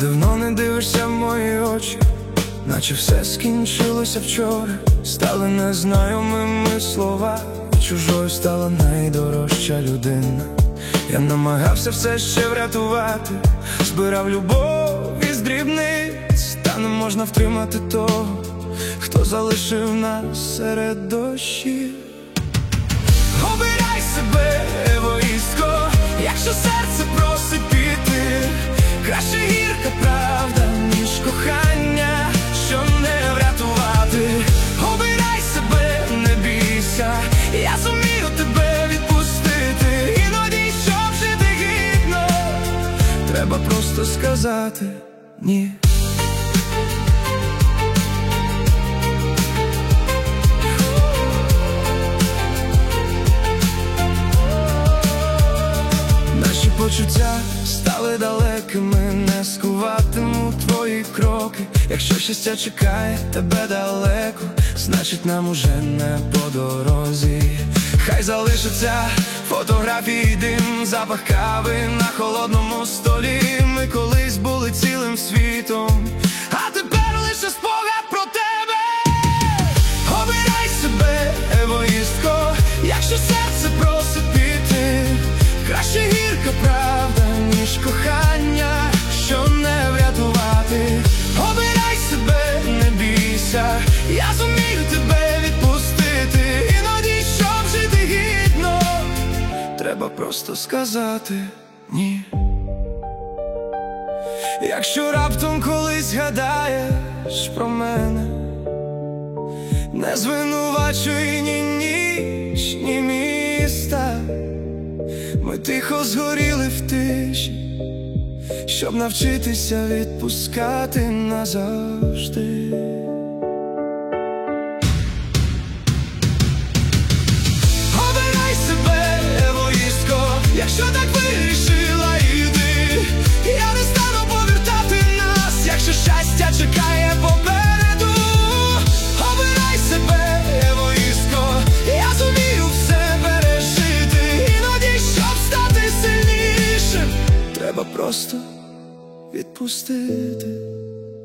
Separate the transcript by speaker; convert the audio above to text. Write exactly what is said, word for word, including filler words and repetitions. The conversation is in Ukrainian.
Speaker 1: давно не дивишся в мої очі, наче все скінчилося вчора. Стали незнайомими слова, чужою стала найдорожча людина. Я намагався все ще врятувати, збирав любов із дрібниць, та не можна втримати того, хто залишив нас серед дощів. Обирай себе, егоїстко, якщо серце просить піти. Краще гірка правда, ніж кохання, що не врятувати. Обирай себе, не бійся, я зумію тебе відпустити. Іноді, щоб жити гідно, треба просто сказати ні. Наші почуття стали далекими, не скуватимуть твої кроки. Якщо щастя чекає тебе далеко, значить нам уже не по дорозі. Хай залишаться фотографії, дим, запах кави на холодному столі. Ми колись були цілим світом, а тепер лише спогад про тебе. Обирай себе, егоїстко, якщо серце просить піти. Краще гірка правда, ніж кохання, що не врятувати. Обирай себе, не бійся, я зумію тебе відпустити. Іноді, щоб жити гідно, треба просто сказати ні. Якщо раптом колись згадаєш про мене, не звинувачуй ні ніч, ні міста. Ми тихо згоріли в тиші, щоб навчитися відпускати назавжди. Обирай себе, егоїстко, якщо так вирішила, йди. Я не стану повертати нас, якщо щастя чекає попереду. Обирай себе, егоїстко, я зумію все пережити. Іноді, щоб стати сильнішим, треба просто відпустити.